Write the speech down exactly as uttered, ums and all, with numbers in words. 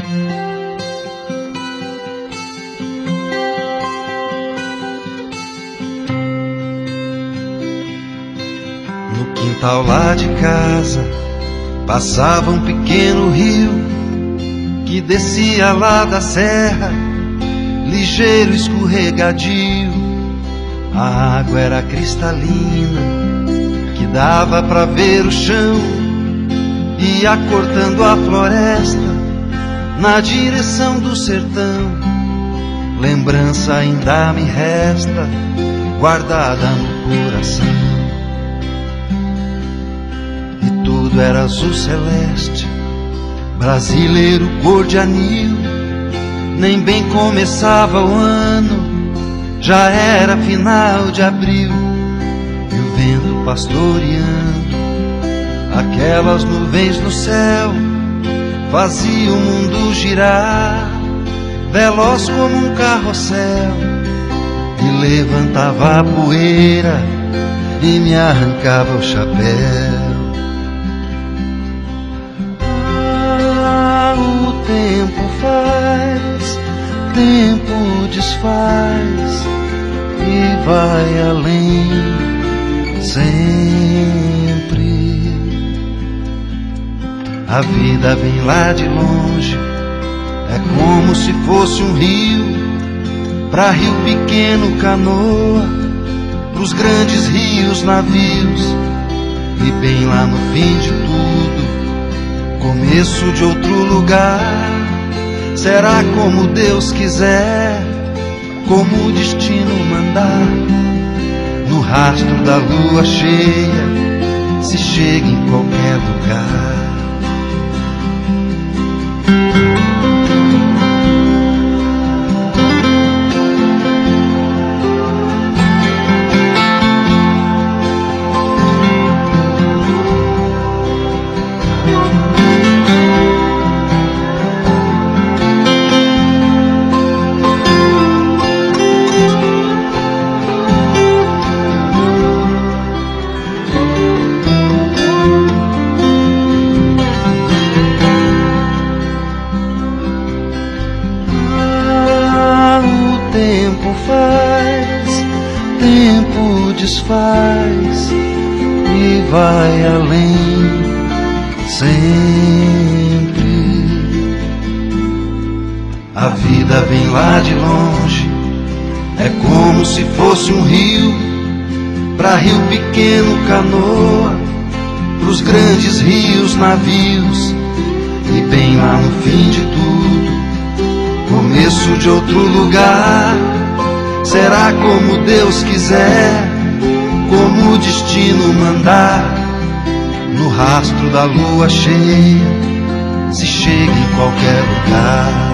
No quintal lá de casa passava um pequeno rio que descia lá da serra, ligeiro, escorregadio. A água era cristalina, que dava pra ver o chão, ia cortando a floresta na direção do sertão. Lembrança ainda me resta, guardada no coração. E tudo era azul celeste, brasileiro cor de anil. Nem bem começava o ano, já era final de abril. E o vento pastoreando aquelas nuvens no céu fazia o mundo girar, veloz como um carrossel. E levantava a poeira e me arrancava o chapéu. Ah, o tempo faz, tempo desfaz e vai além sempre. A vida vem lá de longe, é como se fosse um rio, pra rio pequeno canoa, pros grandes rios navios. E bem lá no fim de tudo, começo de outro lugar. Será como Deus quiser, como o destino mandar. No rastro da lua cheia se chega em qualquer lugar. Tempo faz, tempo desfaz e vai além sempre. A vida vem lá de longe, é como se fosse um rio, pra rio pequeno canoa, pros grandes rios navios. E bem lá no fim de tudo, começo de outro lugar. Será como Deus quiser, como o destino mandar. No rastro da lua cheia se chega em qualquer lugar.